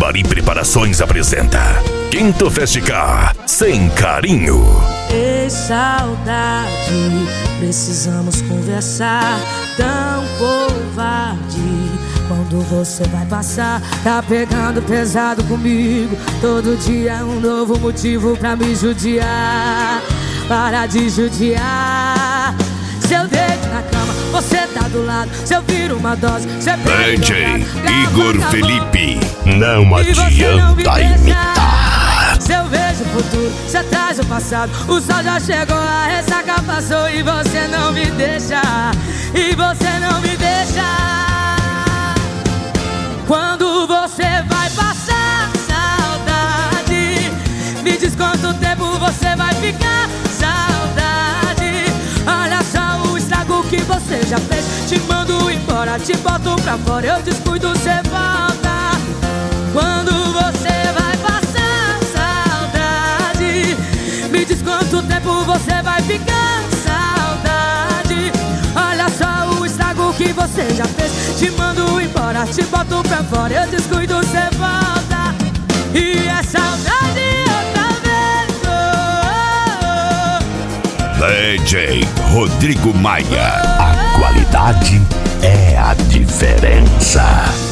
Lambari Preparações apresenta Quinto Festicar Sem Carinho. Ei, saudade, precisamos conversar. Tão covarde, quando você vai passar. Tá pegando pesado comigo. Todo dia é um novo motivo pra me judiar. Para de judiar. Se eu deito na cama, você tá do lado. Se eu viro uma dose, você pega DJ Igor Felipe. Não adianta imitar. Se eu vejo o futuro, você traz o passado. O sol já chegou, a ressaca passou. E você não me deixa. E você não me deixa. Quando você vai passar, saudade, me diz quanto tempo você vai ficar. Saudade, olha só o estrago que você já fez. Te mando embora, te boto pra fora. Eu descuido, você volta. Quando você vai passar, saudade, me diz quanto tempo você vai ficar. Saudade, olha só o estrago que você já fez. Te mando embora, te boto pra fora. Eu descuido, você volta. E é saudade outra vez. DJ Rodrigo Maia. A qualidade é a diferença.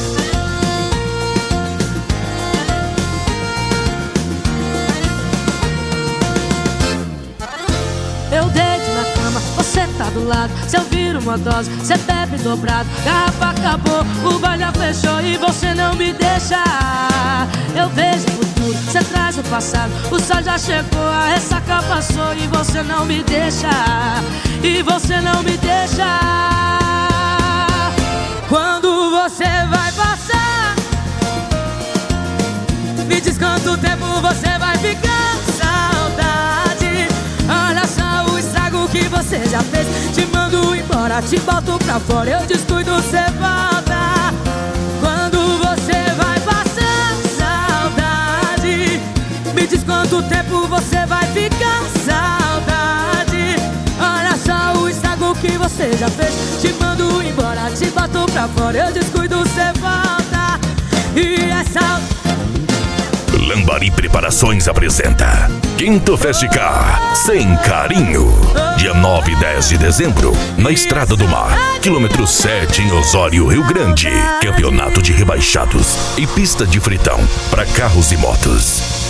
Eu deito na cama, você tá do lado. Se eu viro uma dose, você bebe dobrado. Garrafa acabou, o bar já fechou e você não me deixa. Eu vejo o futuro, você traz o passado. O sol já chegou, a ressaca passou e você não me deixa. E você não me deixa. Quando você vai passar, me diz quanto tempo você vai ficar. Saudade, olha só o estrago que você já fez. Te mando embora, te boto pra fora. Eu descuido, você volta. Quando você vai passar, saudade, me diz quanto tempo você vai ficar. Saudade, olha só o estrago que você já fez. Te mando embora, te boto pra fora. Eu descuido, você volta. E é saudade. Lambari Preparações apresenta Quinto Festicar Sem Carinho. Dia 9 e 10 de dezembro, na Estrada do Mar, quilômetro 7 em Osório, Rio Grande. Campeonato de rebaixados e pista de fritão para carros e motos.